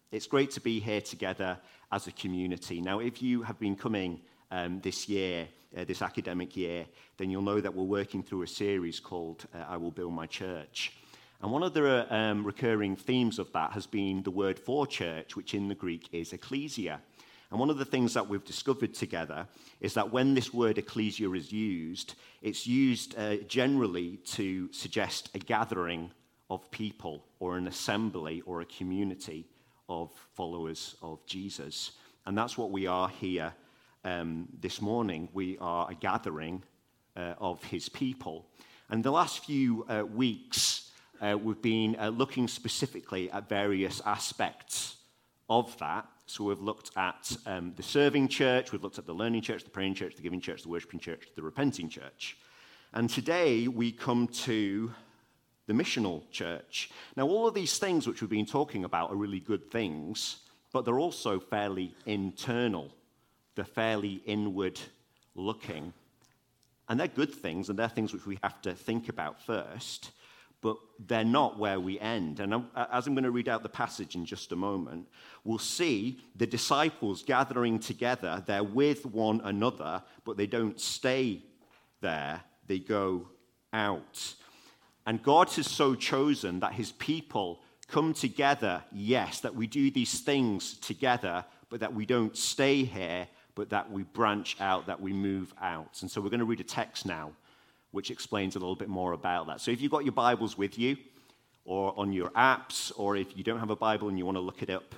It's great to be here together as a community. Now, if you have been coming this year, this academic year, then you'll know that we're working through a series called I Will Build My Church. And one of the recurring themes of that has been the word for church, which in the Greek is ecclesia. And one of the things that we've discovered together is that when this word ecclesia is used, it's used generally to suggest a gathering of people or an assembly or a community of followers of Jesus. And that's what we are here this morning. We are a gathering of his people. And the last few weeks, we've been looking specifically at various aspects of that. So we've looked at the serving church, we've looked at the learning church, the praying church, the giving church, the worshiping church, the repenting church. And today we come to the missional church. Now, all of these things which we've been talking about are really good things, but they're also fairly internal. They're fairly inward looking. And they're good things, and they're things which we have to think about first, but they're not where we end. And as I'm going to read out the passage in just a moment, we'll see the disciples gathering together. They're with one another, but they don't stay there. They go out. And God has so chosen that his people come together, yes, that we do these things together, but that we don't stay here, but that we branch out, that we move out. And so we're going to read a text now, which explains a little bit more about that. So if you've got your Bibles with you, or on your apps, or if you don't have a Bible and you want to look it up,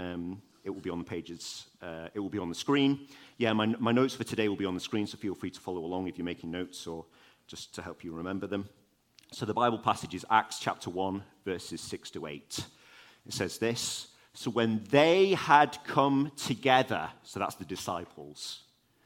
it will be on the pages, it will be on the screen. Yeah, my notes for today will be on the screen, so feel free to follow along if you're making notes or just to help you remember them. So the Bible passage is Acts chapter 1, verses 6 to 8. It says this: so when they had come together, so that's the disciples.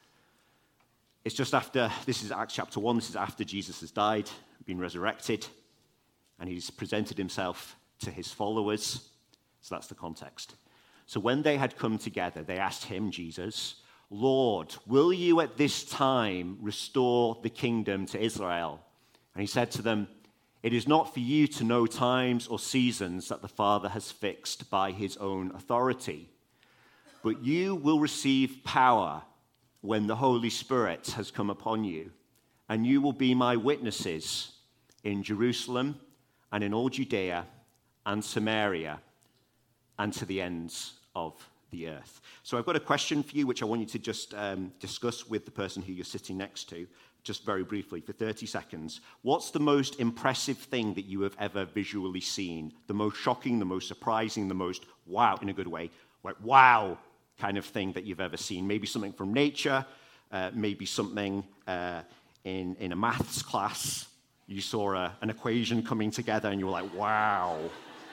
It's just after, this is Acts chapter 1, this is after Jesus has died, been resurrected, and he's presented himself to his followers. So that's the context. So when they had come together, they asked him, Jesus, Lord, will you at this time restore the kingdom to Israel? And he said to them, it is not for you to know times or seasons that the Father has fixed by his own authority, but you will receive power when the Holy Spirit has come upon you, and you will be my witnesses in Jerusalem and in all Judea and Samaria and to the ends of the earth. So I've got a question for you, which I want you to just discuss with the person who you're sitting next to, just very briefly, for 30 seconds. What's the most impressive thing that you have ever visually seen? The most shocking, the most surprising, the most wow, in a good way, like wow kind of thing that you've ever seen? Maybe something from nature, maybe something in a maths class. You saw an equation coming together and you were like, wow.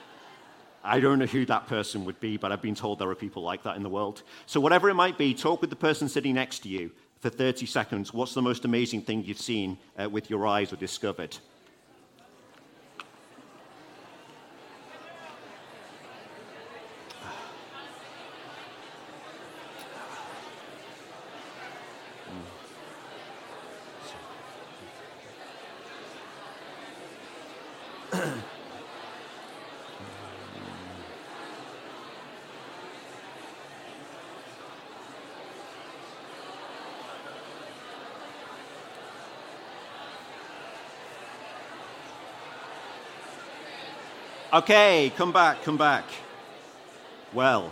I don't know who that person would be, but I've been told there are people like that in the world. So whatever it might be, talk with the person sitting next to you for 30 seconds. What's the most amazing thing you've seen with your eyes or discovered? Okay, come back. Well,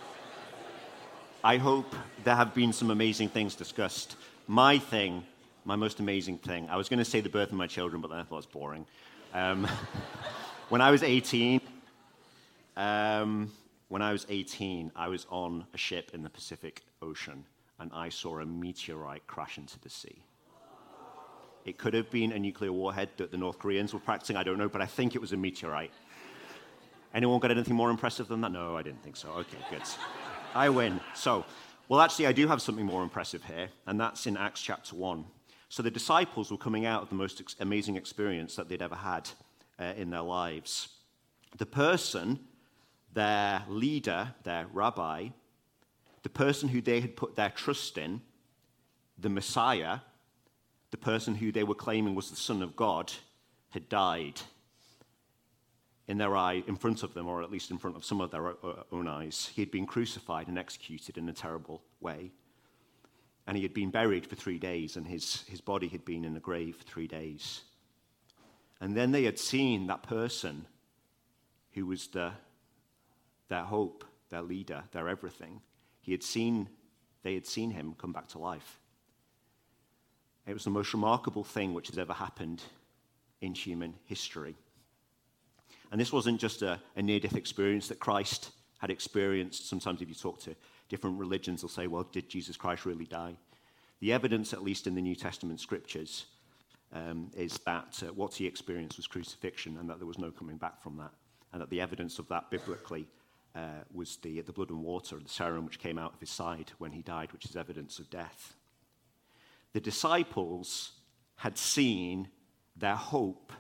I hope there have been some amazing things discussed. My most amazing thing, I was going to say the birth of my children, but then I thought it was boring. When I was 18, I was on a ship in the Pacific Ocean, and I saw a meteorite crash into the sea. It could have been a nuclear warhead that the North Koreans were practicing, I don't know, but I think it was a meteorite. Anyone got anything more impressive than that? No, I didn't think so. Okay, good. I win. So, well, actually, I do have something more impressive here, and that's in Acts chapter 1. So the disciples were coming out of the most amazing experience that they'd ever had in their lives. The person, their leader, their rabbi, the person who they had put their trust in, the Messiah, the person who they were claiming was the Son of God, had died. in their eye, in front of them, or at least in front of some of their own eyes, he had been crucified and executed in a terrible way. And he had been buried for 3 days, and his body had been in the grave for 3 days. And then they had seen that person who was their hope, their leader, their everything. They had seen him come back to life. It was the most remarkable thing which has ever happened in human history. And this wasn't just a near-death experience that Christ had experienced. Sometimes if you talk to different religions, they'll say, well, did Jesus Christ really die? The evidence, at least in the New Testament scriptures, is that what he experienced was crucifixion, and that there was no coming back from that. And that the evidence of that biblically was the blood and water, the serum which came out of his side when he died, which is evidence of death. The disciples had seen their hope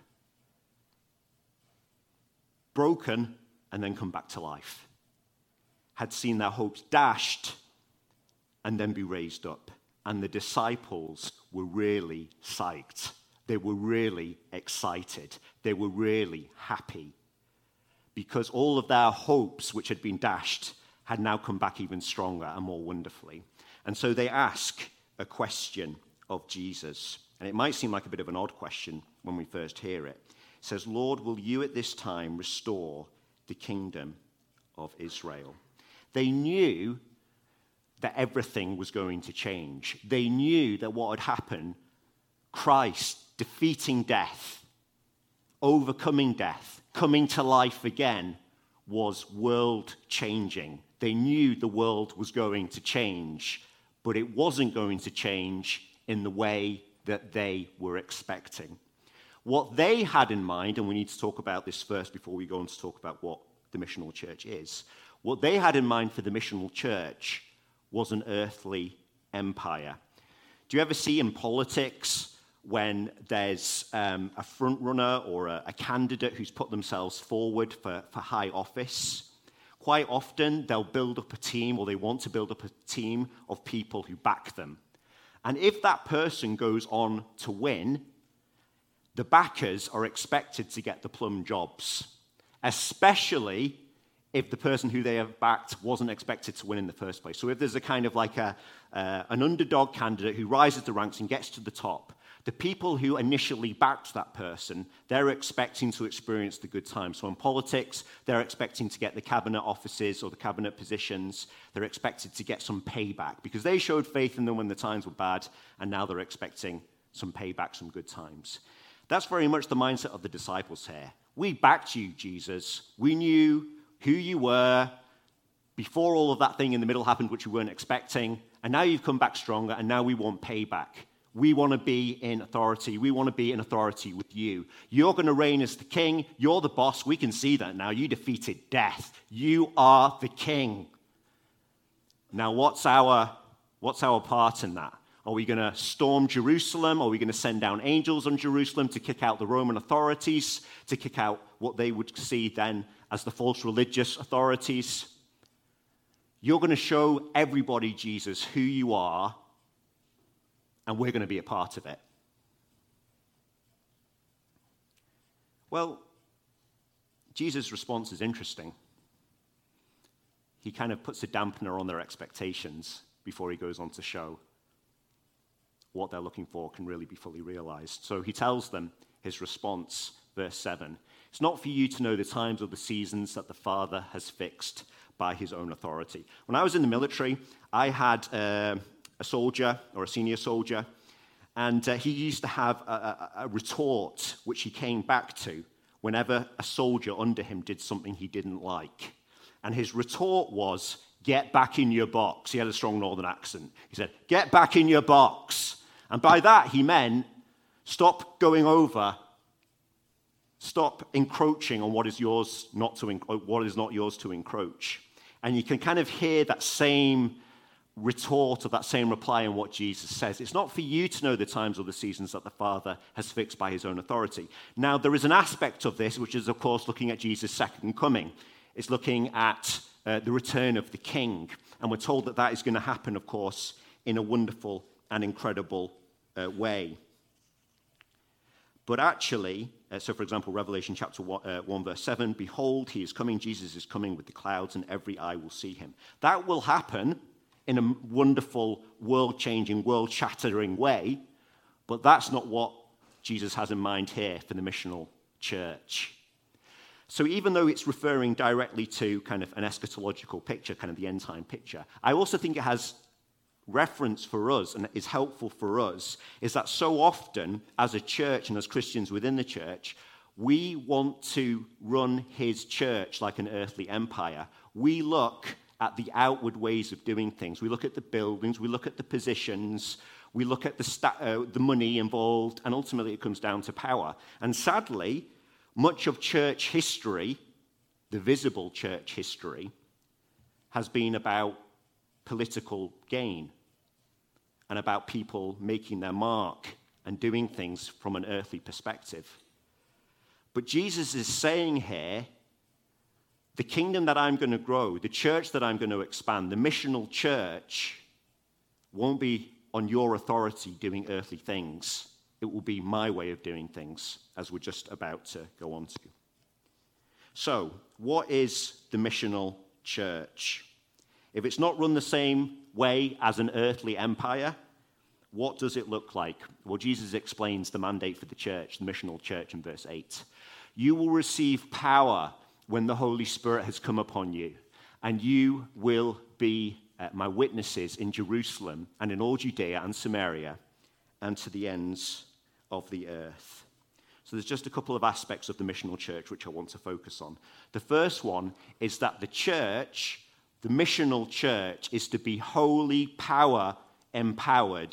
broken and then come back to life. Had seen their hopes dashed and then be raised up. And the disciples were really psyched. They were really excited. They were really happy. Because all of their hopes, which had been dashed, had now come back even stronger and more wonderfully. And so they ask a question of Jesus. And it might seem like a bit of an odd question when we first hear it. It says, Lord, will you at this time restore the kingdom of Israel? They knew that everything was going to change. They knew that what had happened, Christ defeating death, overcoming death, coming to life again, was world-changing. They knew the world was going to change, but it wasn't going to change in the way that they were expecting. What they had in mind, and we need to talk about this first before we go on to talk about what the missional church is. What they had in mind for the missional church was an earthly empire. Do you ever see in politics when there's a front runner or a candidate who's put themselves forward for high office? Quite often they'll build up a team, or they want to build up a team of people who back them. And if that person goes on to win, the backers are expected to get the plum jobs, especially if the person who they have backed wasn't expected to win in the first place. So if there's a kind of like an underdog candidate who rises the ranks and gets to the top, the people who initially backed that person, they're expecting to experience the good times. So in politics, they're expecting to get the cabinet offices or the cabinet positions. They're expected to get some payback because they showed faith in them when the times were bad, and now they're expecting some payback, some good times. That's very much the mindset of the disciples here. We backed you, Jesus. We knew who you were before all of that thing in the middle happened, which we weren't expecting, and now you've come back stronger, and now we want payback. We want to be in authority. We want to be in authority with you. You're going to reign as the king. You're the boss. We can see that now. You defeated death. You are the king. Now, what's our part in that? Are we going to storm Jerusalem? Are we going to send down angels on Jerusalem to kick out the Roman authorities, to kick out what they would see then as the false religious authorities? You're going to show everybody, Jesus, who you are, and we're going to be a part of it. Well, Jesus' response is interesting. He kind of puts a dampener on their expectations before he goes on to show what they're looking for can really be fully realized. So he tells them his response, verse 7. It's not for you to know the times or the seasons that the Father has fixed by his own authority. When I was in the military, I had a soldier or a senior soldier, and he used to have a retort which he came back to whenever a soldier under him did something he didn't like. And his retort was, "Get back in your box." He had a strong northern accent. He said, "Get back in your box." And by that he meant, stop going over, stop encroaching on what is yours not to what is not yours to encroach. And you can kind of hear that same retort or that same reply in what Jesus says. It's not for you to know the times or the seasons that the Father has fixed by his own authority. Now, there is an aspect of this, which is, of course, looking at Jesus' second coming. It's looking at the return of the King. And we're told that that is going to happen, of course, in a wonderful and incredible way. But actually, so for example, Revelation chapter 1 verse 7, behold, he is coming, Jesus is coming with the clouds, and every eye will see him. That will happen in a wonderful, world-changing, world-shattering way, but that's not what Jesus has in mind here for the missional church. So even though it's referring directly to kind of an eschatological picture, kind of the end-time picture, I also think it has reference for us and is helpful for us, is that so often as a church and as Christians within the church, we want to run his church like an earthly empire. We look at the outward ways of doing things. We look at the buildings, we look at the positions, we look at the money involved, and ultimately it comes down to power. And sadly, much of church history, the visible church history, has been about political gain and about people making their mark and doing things from an earthly perspective. But Jesus is saying here, the kingdom that I'm going to grow, the church that I'm going to expand, the missional church won't be on your authority doing earthly things. It will be my way of doing things, as we're just about to go on to. So, what is the missional church? If it's not run the same way as an earthly empire, what does it look like? Well, Jesus explains the mandate for the church, the missional church, in verse 8. You will receive power when the Holy Spirit has come upon you, and you will be my witnesses in Jerusalem and in all Judea and Samaria and to the ends of the earth. So there's just a couple of aspects of the missional church which I want to focus on. The first one is that the church, the missional church, is to be Holy Spirit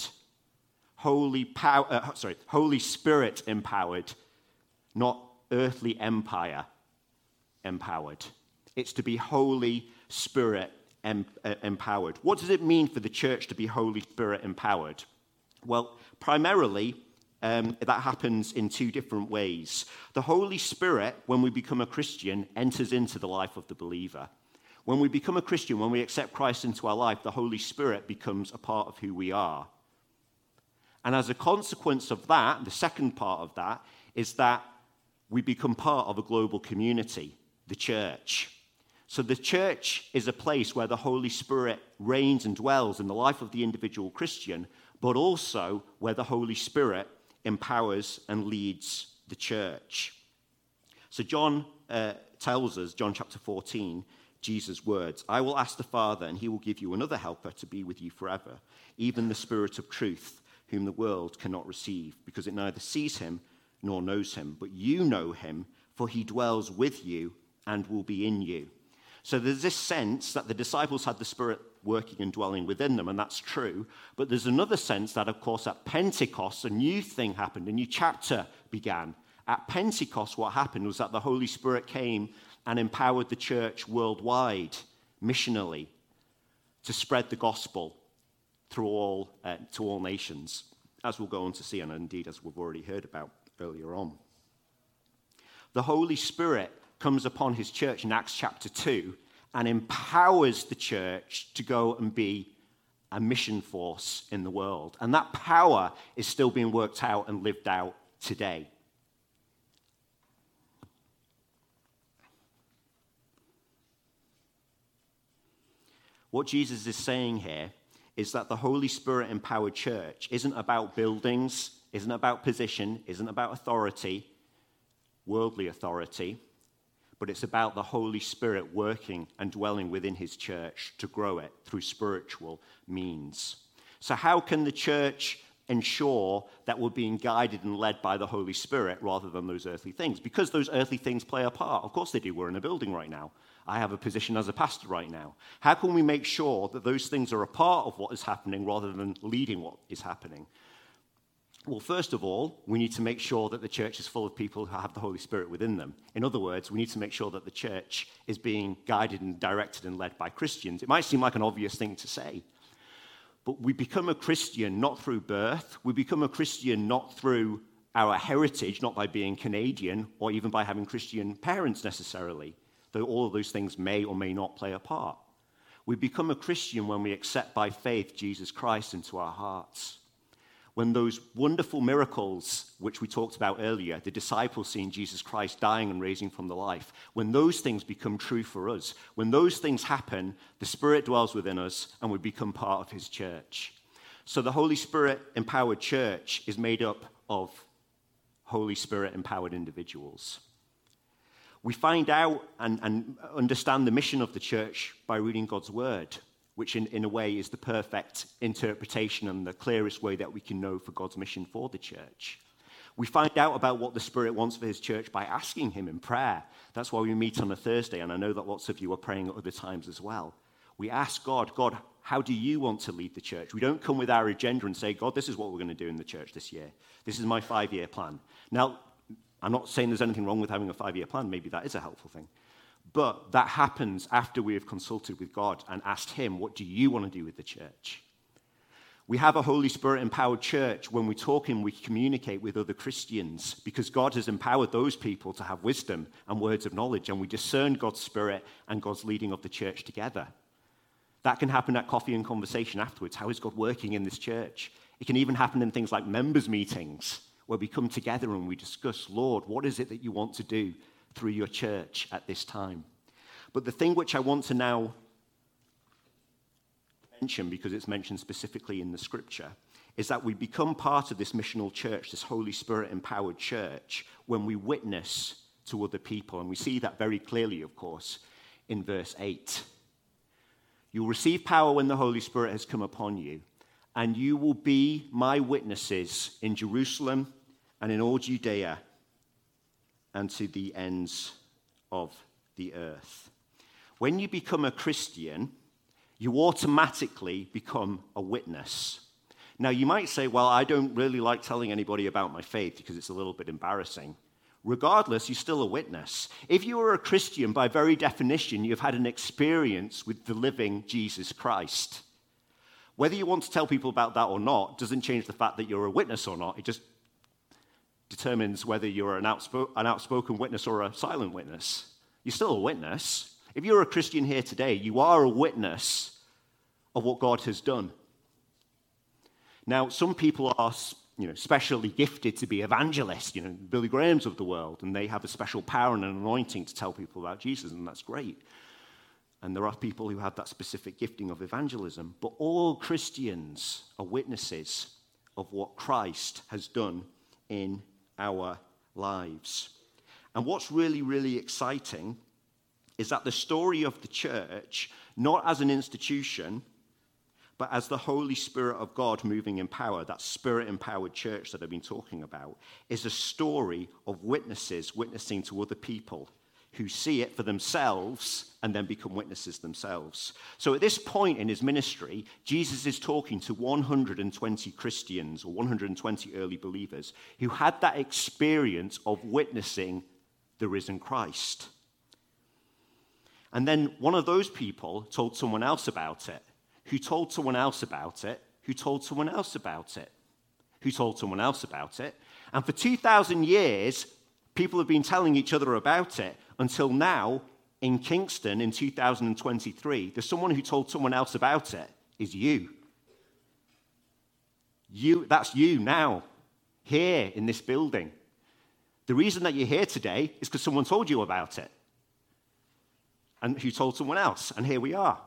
empowered, not earthly empire empowered. It's to be Holy Spirit empowered. What does it mean for the church to be Holy Spirit empowered? Well, primarily, that happens in two different ways. The Holy Spirit, when we become a Christian, enters into the life of the believer. When we become a Christian, when we accept Christ into our life, the Holy Spirit becomes a part of who we are. And as a consequence of that, the second part of that is that we become part of a global community, the church. So the church is a place where the Holy Spirit reigns and dwells in the life of the individual Christian, but also where the Holy Spirit empowers and leads the church. So John tells us, John chapter 14, Jesus' words, I will ask the Father, and he will give you another helper to be with you forever, even the Spirit of truth, whom the world cannot receive, because it neither sees him nor knows him. But you know him, for he dwells with you and will be in you. So there's this sense that the disciples had the Spirit working and dwelling within them, and that's true. But there's another sense that, of course, at Pentecost, a new thing happened, a new chapter began. At Pentecost, what happened was that the Holy Spirit came and empowered the church worldwide, missionally, to spread the gospel through to all nations, as we'll go on to see, and indeed as we've already heard about earlier on. The Holy Spirit comes upon his church in Acts chapter 2 and empowers the church to go and be a mission force in the world. And that power is still being worked out and lived out today. What Jesus is saying here is that the Holy Spirit-empowered church isn't about buildings, isn't about position, isn't about authority, worldly authority, but it's about the Holy Spirit working and dwelling within his church to grow it through spiritual means. So how can the church ensure that we're being guided and led by the Holy Spirit rather than those earthly things? Because those earthly things play a part. Of course they do. We're in a building right now. I have a position as a pastor right now. How can we make sure that those things are a part of what is happening rather than leading what is happening? Well, first of all, we need to make sure that the church is full of people who have the Holy Spirit within them. In other words, we need to make sure that the church is being guided and directed and led by Christians. It might seem like an obvious thing to say, but we become a Christian not through birth. We become a Christian not through our heritage, not by being Canadian or even by having Christian parents necessarily, though all of those things may or may not play a part. We become a Christian when we accept by faith Jesus Christ into our hearts. when those wonderful miracles, which we talked about earlier, the disciples seeing Jesus Christ dying and raising from the life, when those things become true for us, when those things happen, the Spirit dwells within us and we become part of his church. So the Holy Spirit-empowered church is made up of Holy Spirit-empowered individuals. We find out and understand the mission of the church by reading God's word, which in a way is the perfect interpretation and the clearest way that we can know for God's mission for the church. We find out about what the Spirit wants for his church by asking him in prayer. That's why we meet on a Thursday, and I know that lots of you are praying at other times as well. We ask God, how do you want to lead the church? We don't come with our agenda and say, God, this is what we're going to do in the church this year. This is my 5-year plan. Now, I'm not saying there's anything wrong with having a 5-year plan. Maybe that is a helpful thing. But that happens after we have consulted with God and asked him, what do you want to do with the church? We have a Holy Spirit-empowered church when we talk and we communicate with other Christians because God has empowered those people to have wisdom and words of knowledge, and we discern God's Spirit and God's leading of the church together. That can happen at coffee and conversation afterwards. How is God working in this church? It can even happen in things like members' meetings where we come together and we discuss, Lord, what is it that you want to do through your church at this time? But the thing which I want to now mention, because it's mentioned specifically in the scripture, is that we become part of this missional church, this Holy Spirit-empowered church, when we witness to other people. And we see that very clearly, of course, in verse 8. You'll receive power when the Holy Spirit has come upon you, and you will be my witnesses in Jerusalem and in all Judea and to the ends of the earth. When you become a Christian, you automatically become a witness. Now, you might say, well, I don't really like telling anybody about my faith because it's a little bit embarrassing. Regardless, you're still a witness. If you are a Christian, by very definition, you've had an experience with the living Jesus Christ. Whether you want to tell people about that or not doesn't change the fact that you're a witness or not. It just determines whether you're an outspoken witness or a silent witness. You're still a witness. If you're a Christian here today, you are a witness of what God has done. Now, some people are specially gifted to be evangelists, Billy Grahams of the world, and they have a special power and an anointing to tell people about Jesus, and that's great. And there are people who have that specific gifting of evangelism, but all Christians are witnesses of what Christ has done in our lives. And what's really, really exciting is that the story of the church, not as an institution, but as the Holy Spirit of God moving in power, that Spirit-empowered church that I've been talking about, is a story of witnesses witnessing to other people who see it for themselves and then become witnesses themselves. So at this point in his ministry, Jesus is talking to 120 Christians or 120 early believers who had that experience of witnessing the risen Christ. And then one of those people told someone else about it, who told someone else about it, who told someone else about it, who told someone else about it. And for 2,000 years, people have been telling each other about it until now, in Kingston in 2023, there's someone who told someone else about it is you. That's you now, here in this building. The reason that you're here today is because someone told you about it. And who told someone else, and here we are.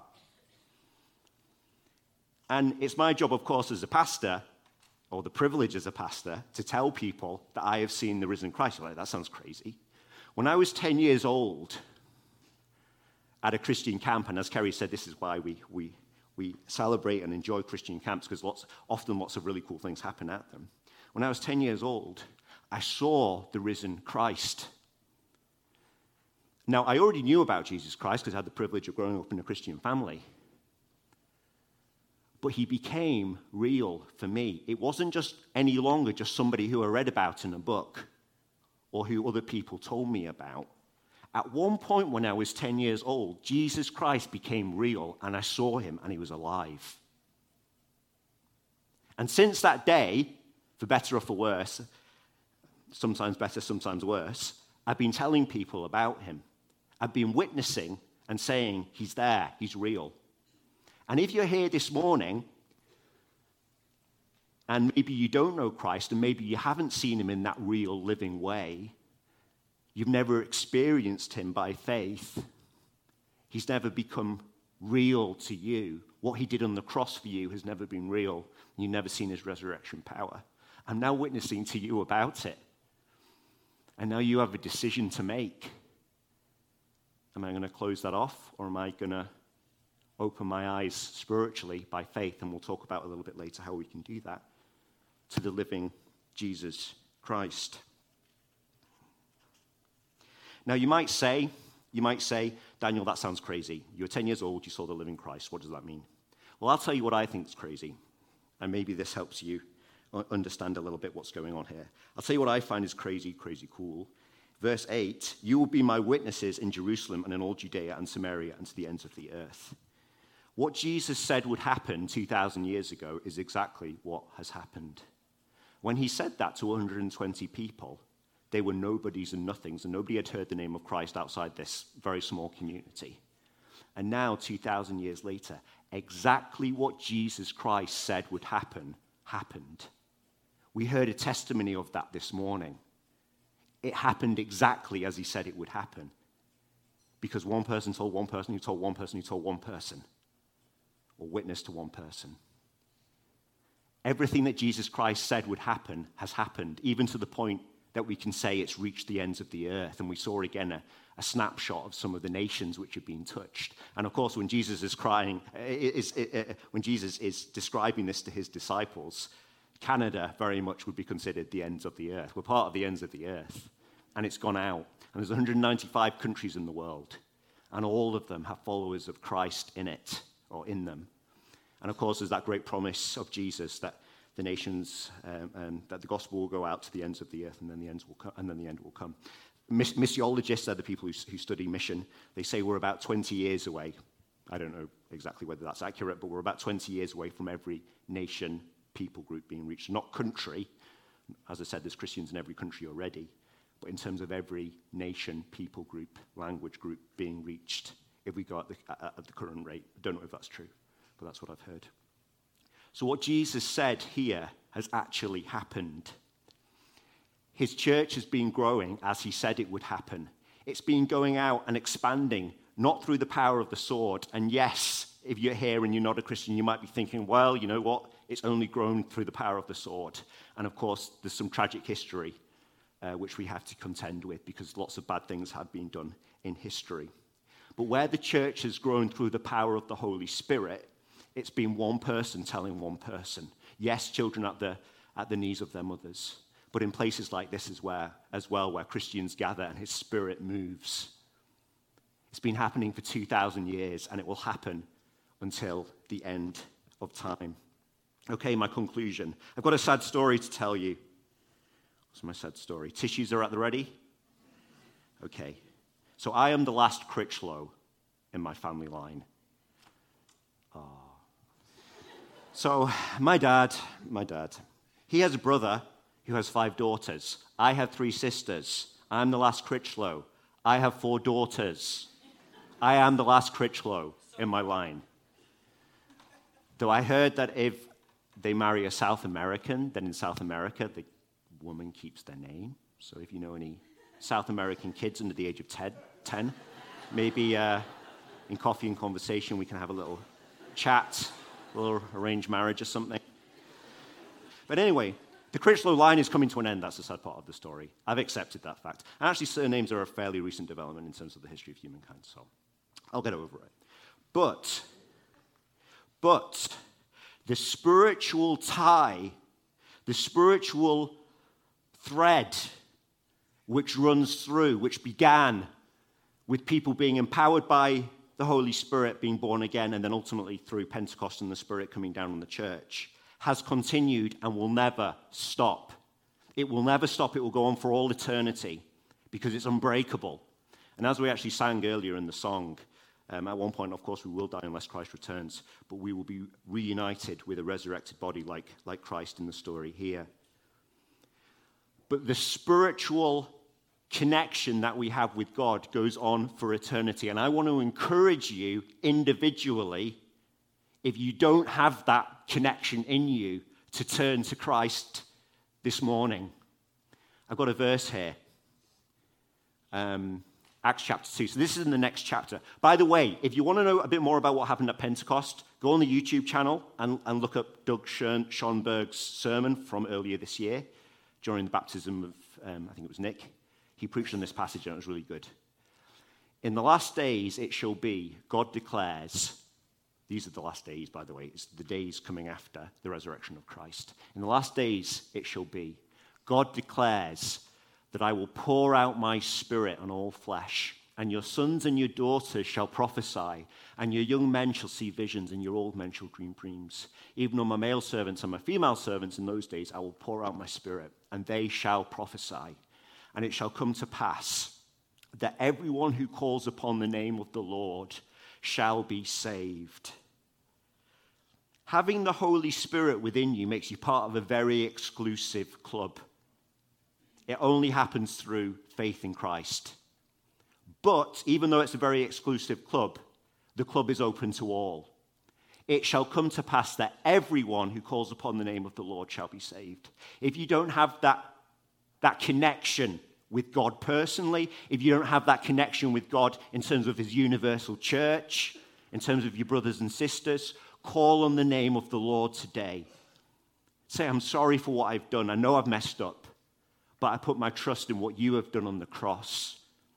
And it's my job, of course, as a pastor, or the privilege as a pastor, to tell people that I have seen the risen Christ. You're like, that sounds crazy. When I was 10 years old at a Christian camp, and as Kerry said, this is why we celebrate and enjoy Christian camps, because often lots of really cool things happen at them. When I was 10 years old, I saw the risen Christ. Now, I already knew about Jesus Christ because I had the privilege of growing up in a Christian family. But he became real for me. It wasn't just any longer just somebody who I read about in a book or who other people told me about. At one point when I was 10 years old, Jesus Christ became real, and I saw him, and he was alive. And since that day, for better or for worse, sometimes better, sometimes worse, I've been telling people about him. I've been witnessing and saying, he's there, he's real. And if you're here this morning and maybe you don't know Christ, and maybe you haven't seen him in that real living way. You've never experienced him by faith. He's never become real to you. What he did on the cross for you has never been real. You've never seen his resurrection power. I'm now witnessing to you about it. And now you have a decision to make. Am I going to close that off, or am I going to open my eyes spiritually by faith? And we'll talk about a little bit later how we can do that, to the living Jesus Christ. Now you might say, Daniel, that sounds crazy. You were 10 years old, you saw the living Christ. What does that mean? Well, I'll tell you what I think is crazy, and maybe this helps you understand a little bit what's going on here. I'll tell you what I find is crazy cool. Verse 8, you will be my witnesses in Jerusalem and in all Judea and Samaria and to the ends of the earth. What Jesus said would happen 2,000 years ago is exactly what has happened. When he said that to 120 people, they were nobodies and nothings, and nobody had heard the name of Christ outside this very small community. And now, 2,000 years later, exactly what Jesus Christ said would happen, happened. We heard a testimony of that this morning. It happened exactly as he said it would happen. Because one person told one person, who told one person, who told one person, or witnessed to one person. Everything that Jesus Christ said would happen has happened, even to the point that we can say it's reached the ends of the earth. And we saw again a snapshot of some of the nations which have been touched. And of course, when Jesus is when Jesus is describing this to his disciples, Canada very much would be considered the ends of the earth. We're part of the ends of the earth, and it's gone out. And there's 195 countries in the world, and all of them have followers of Christ in it, or in them. And of course, there's that great promise of Jesus that the nations, that the gospel will go out to the ends of the earth, and then the end will come. Missiologists are the people who study mission. They say we're about 20 years away. I don't know exactly whether that's accurate, but we're about 20 years away from every nation, people group being reached. Not country. As I said, there's Christians in every country already. But in terms of every nation, people group, language group being reached, if we go at the current rate. I don't know if that's true, but that's what I've heard. So what Jesus said here has actually happened. His church has been growing as he said it would happen. It's been going out and expanding, not through the power of the sword. And yes, if you're here and you're not a Christian, you might be thinking, well, you know what? It's only grown through the power of the sword. And of course, there's some tragic history which we have to contend with, because lots of bad things have been done in history. But where the church has grown through the power of the Holy Spirit, it's been one person telling one person. Yes, children at the knees of their mothers. But in places like this is where Christians gather and his Spirit moves. It's been happening for 2,000 years, and it will happen until the end of time. Okay, my conclusion. I've got a sad story to tell you. What's my sad story? Tissues are at the ready? Okay. So I am the last Critchlow in my family line. Oh. So my dad, he has a brother who has 5 daughters. I have 3 sisters. I'm the last Critchlow. I have 4 daughters. I am the last Critchlow in my line. Though I heard that if they marry a South American, then in South America, the woman keeps their name. So if you know any South American kids under the age of 10, maybe in coffee and conversation we can have a little chat, a little arranged marriage or something. But anyway, the Critchlow line is coming to an end. That's the sad part of the story. I've accepted that fact. And actually, surnames are a fairly recent development in terms of the history of humankind, so I'll get over it. But the spiritual tie, the spiritual thread which runs through, which began with people being empowered by the Holy Spirit, being born again, and then ultimately through Pentecost and the Spirit coming down on the church, has continued and will never stop. It will never stop. It will go on for all eternity because it's unbreakable. And as we actually sang earlier in the song, at one point, of course, we will die unless Christ returns, but we will be reunited with a resurrected body like Christ in the story here. But the spiritual connection that we have with God goes on for eternity. And I want to encourage you individually, if you don't have that connection in you, to turn to Christ this morning? I've got a verse here. Acts chapter 2. So this is in the next chapter. By the way, if you want to know a bit more about what happened at Pentecost, go on the YouTube channel and look up Doug Schoenberg's sermon from earlier this year during the baptism of, I think it was Nick. He preached on this passage and it was really good. In the last days it shall be, God declares, these are the last days, by the way, it's the days coming after the resurrection of Christ. In the last days it shall be, God declares that I will pour out my spirit on all flesh, and your sons and your daughters shall prophesy, and your young men shall see visions, and your old men shall dream dreams. Even on my male servants and my female servants in those days I will pour out my spirit, and they shall prophesy. And it shall come to pass that everyone who calls upon the name of the Lord shall be saved. Having the Holy Spirit within you makes you part of a very exclusive club. It only happens through faith in Christ. But even though it's a very exclusive club, the club is open to all. It shall come to pass that everyone who calls upon the name of the Lord shall be saved. If you don't have that connection with God personally, if you don't have that connection with God in terms of his universal church, in terms of your brothers and sisters, call on the name of the Lord today. Say, I'm sorry for what I've done. I know I've messed up. But I put my trust in what you have done on the cross.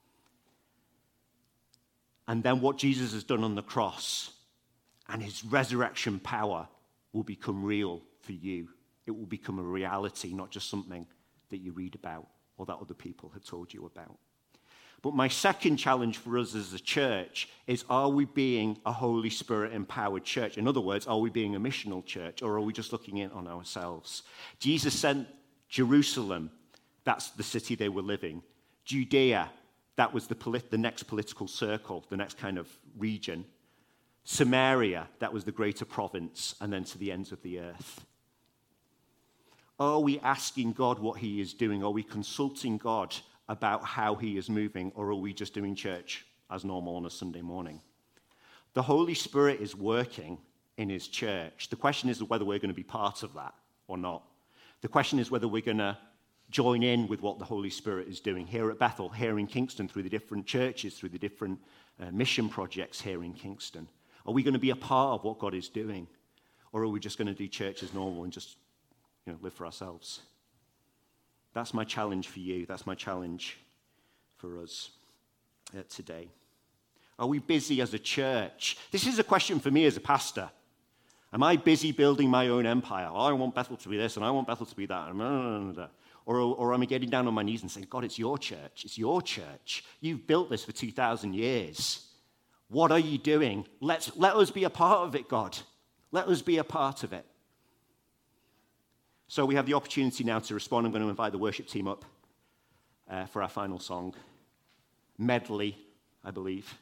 And then what Jesus has done on the cross and his resurrection power will become real for you. It will become a reality, not just something that you read about or that other people have told you about. But my second challenge for us as a church is, are we being a Holy Spirit-empowered church? In other words, are we being a missional church, or are we just looking in on ourselves? Jesus sent Jerusalem. That's the city they were living. Judea, that was the next political circle, the next kind of region. Samaria, that was the greater province, and then to the ends of the earth. Are we asking God what he is doing? Are we consulting God about how he is moving, or are we just doing church as normal on a Sunday morning? The Holy Spirit is working in his church. The question is whether we're going to be part of that or not. The question is whether we're going to join in with what the Holy Spirit is doing here at Bethel, here in Kingston, through the different churches, through the different mission projects here in Kingston. Are we going to be a part of what God is doing? Or are we just going to do church as normal and just live for ourselves? That's my challenge for you. That's my challenge for us today. Are we busy as a church? This is a question for me as a pastor. Am I busy building my own empire? Oh, I want Bethel to be this and I want Bethel to be that. Or am I getting down on my knees and saying, God, it's your church. It's your church. You've built this for 2,000 years. What are you doing? Let us be a part of it, God. Let us be a part of it. So we have the opportunity now to respond. I'm going to invite the worship team up for our final song. Medley, I believe.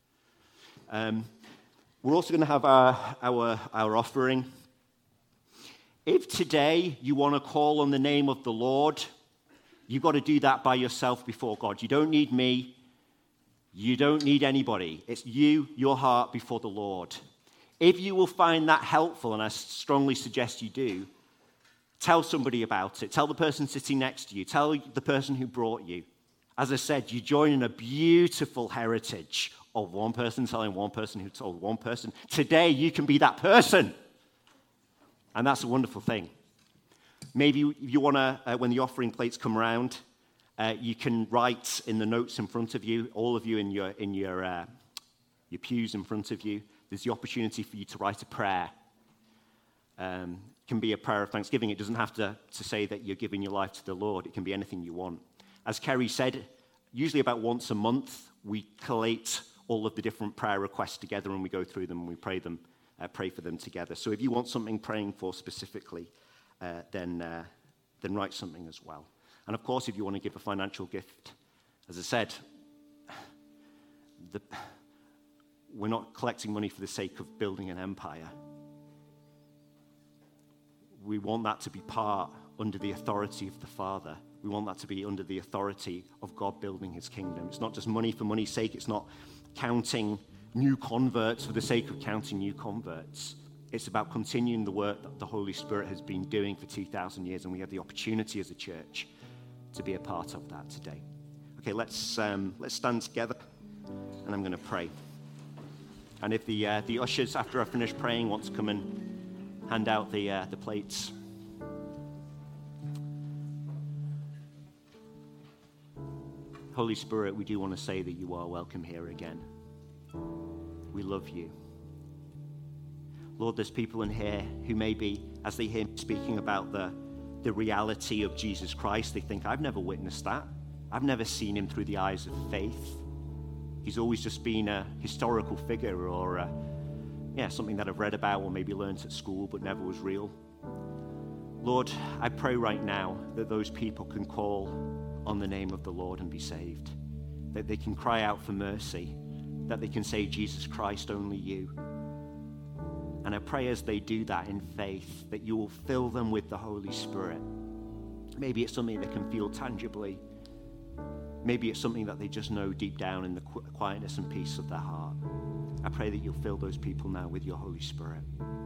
We're also going to have our offering. If today you want to call on the name of the Lord, you've got to do that by yourself before God. You don't need me. You don't need anybody. It's you, your heart before the Lord. If you will find that helpful, and I strongly suggest you do, tell somebody about it. Tell the person sitting next to you. Tell the person who brought you. As I said, you join in a beautiful heritage of one person telling one person who told one person. Today, you can be that person. And that's a wonderful thing. Maybe you want to, when the offering plates come around, you can write in the notes in front of you, all of you in your pews in front of you, there's the opportunity for you to write a prayer. It can be a prayer of thanksgiving. It doesn't have to say that you're giving your life to the Lord. It can be anything you want. As Kerry said, usually about once a month, we collate all of the different prayer requests together and we go through them and we pray for them together. So if you want something praying for specifically, then write something as well. And of course, if you want to give a financial gift, as I said, we're not collecting money for the sake of building an empire. We want that to be part under the authority of the Father. We want that to be under the authority of God building his kingdom. It's not just money for money's sake. It's not counting new converts for the sake of counting new converts. It's about continuing the work that the Holy Spirit has been doing for 2,000 years, and we have the opportunity as a church to be a part of that today. Okay, let's stand together, and I'm going to pray. And if the ushers, after I finish praying, want to come and hand out the plates. Holy Spirit, we do want to say that you are welcome here again. We love you. Lord, there's people in here who maybe, as they hear me speaking about the reality of Jesus Christ, they think, I've never witnessed that. I've never seen him through the eyes of faith. He's always just been a historical figure or something that I've read about or maybe learned at school but never was real. Lord, I pray right now that those people can call on the name of the Lord and be saved, that they can cry out for mercy, that they can say, Jesus Christ, only you. And I pray as they do that in faith, that you will fill them with the Holy Spirit. Maybe it's something they can feel tangibly. Maybe it's something that they just know deep down in the quietness and peace of their heart. I pray that you'll fill those people now with your Holy Spirit.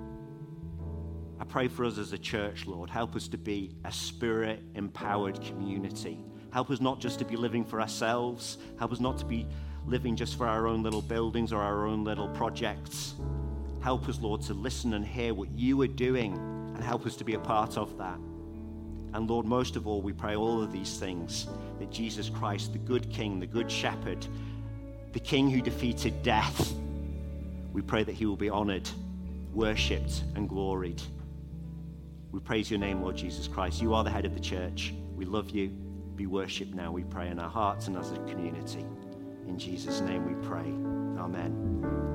I pray for us as a church, Lord. Help us to be a Spirit-empowered community. Help us not just to be living for ourselves. Help us not to be living just for our own little buildings or our own little projects. Help us, Lord, to listen and hear what you are doing and help us to be a part of that. And Lord, most of all, we pray all of these things, that Jesus Christ, the good King, the good Shepherd, the King who defeated death, we pray that he will be honored, worshipped, and gloried. We praise your name, Lord Jesus Christ. You are the head of the church. We love you. Be worshipped now, we pray, in our hearts and as a community. In Jesus' name we pray. Amen.